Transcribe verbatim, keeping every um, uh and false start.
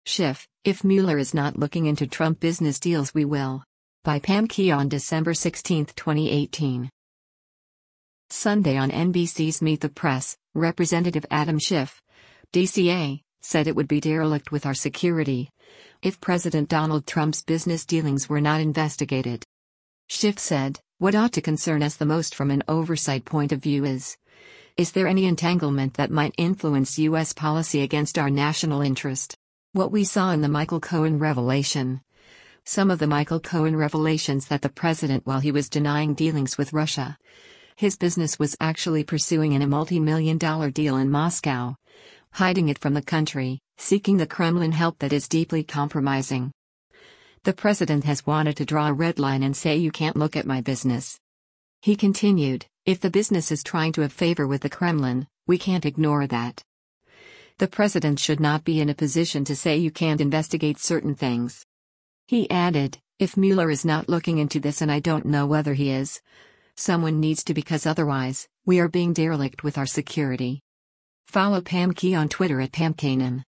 Schiff, if Mueller is not looking into Trump business deals, we will. By Pam Key on December sixteenth, twenty eighteen. Sunday on N B C's Meet the Press, Representative Adam Schiff, D C A, said it would be derelict with our security if President Donald Trump's business dealings were not investigated. Schiff said, "What ought to concern us the most from an oversight point of view is, is there any entanglement that might influence U S policy against our national interest? What we saw in the Michael Cohen revelation. Some of the Michael Cohen revelations that the president, while he was denying dealings with Russia, his business was actually pursuing in a multi-million dollar deal in Moscow, hiding it from the country, seeking the Kremlin help that is deeply compromising. The president has wanted to draw a red line and say you can't look at my business." He continued, "If the business is trying to have favor with the Kremlin, we can't ignore that. The president should not be in a position to say you can't investigate certain things." He added, "If Mueller is not looking into this, and I don't know whether he is, someone needs to, because otherwise, we are being derelict with our security." Follow Pam Key on Twitter at Pam Kanan.